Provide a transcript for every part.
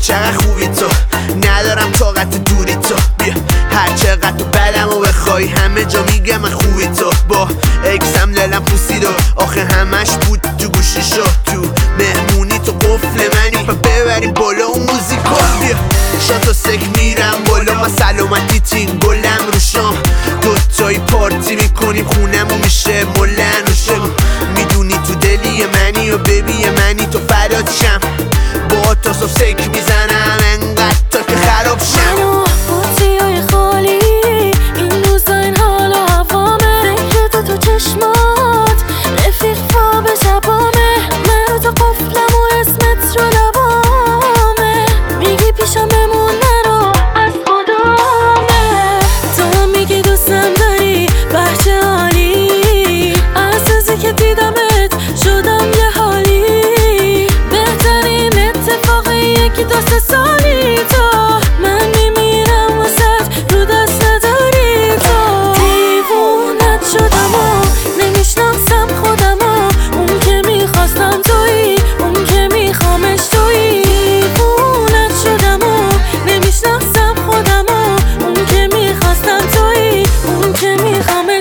چقدر خوبی تو، ندارم طاقت دوری تو. بیا هر چقدر تو بدمو بخوای همه جا میگه من خوبی تو. با اکسم لالم پوسید و آخه همش بود تو گوشیشو. تو مهمونی تو قفل منی ببریم بالا اون موزیکو. بیا شاتو سک میرم بالا ما سلامتی تین گلم رو شام. دوتایی پارتی میکنیم خونمون میشه ملن و شم. میدونی تو دلی منی و ببی منی تو فدات شم. با تا صبح سک میزنم انقدر تا که خراب شم. منو بطریای خالی این روزا این حال و هوامه. فکر تو چشمات رفیق پا به شبامه. من رو تا قفلم و اسمت رو لبامه. میگی پیشم بمون نرو از خدامه. تو هم میگی دوستم داری بچه عالی. از روزی که دیدمت شدم یه حالی. بهترین اتفاقیه که دو سه سالی تو. من میمیرم واسه رو دست نداری تو. دیوونت شدم و نمیشناسم خودم و اون که میخواستم تویی اون که میخوامش تویی. دیوونت شدم و نمیشناسم خودم و اون که میخواستم تویی اون که میخوامش.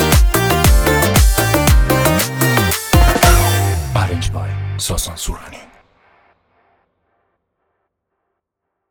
Arranged by Sasan Surani.